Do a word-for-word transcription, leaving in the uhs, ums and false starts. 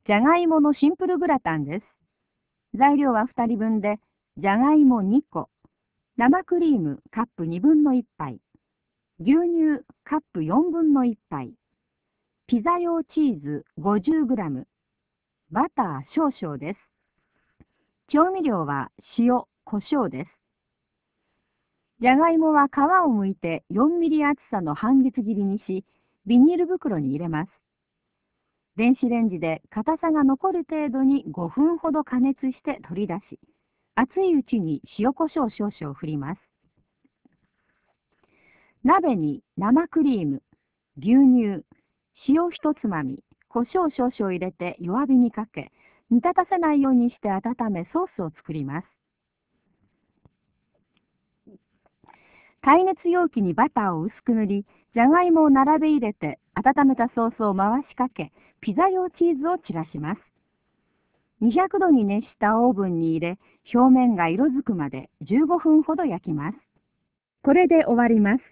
じゃがいものシンプルグラタンです。材料はふたりぶんで、じゃがいもにこ、生クリームカップにぶんのいっぱい、牛乳カップよんぶんのいっぱい、ピザ用チーズ ごじゅうグラム、バター少々です。調味料は塩、胡椒です。じゃがいもは皮を剥いてよんミリ厚さの半月切りにし、ビニール袋に入れます。電子レンジで硬さが残る程度にごふんほど加熱して取り出し、熱いうちに塩コショウ少々振ります。鍋に生クリーム、牛乳、塩一つまみ、胡椒少々入れて弱火にかけ、煮立たせないようにして温めソースを作ります。耐熱容器にバターを薄く塗り、じゃがいもを並べ入れて温めたソースを回しかけ、ピザ用チーズを散らします。にひゃくどに熱したオーブンに入れ、表面が色づくまでじゅうごふんほど焼きます。これで終わります。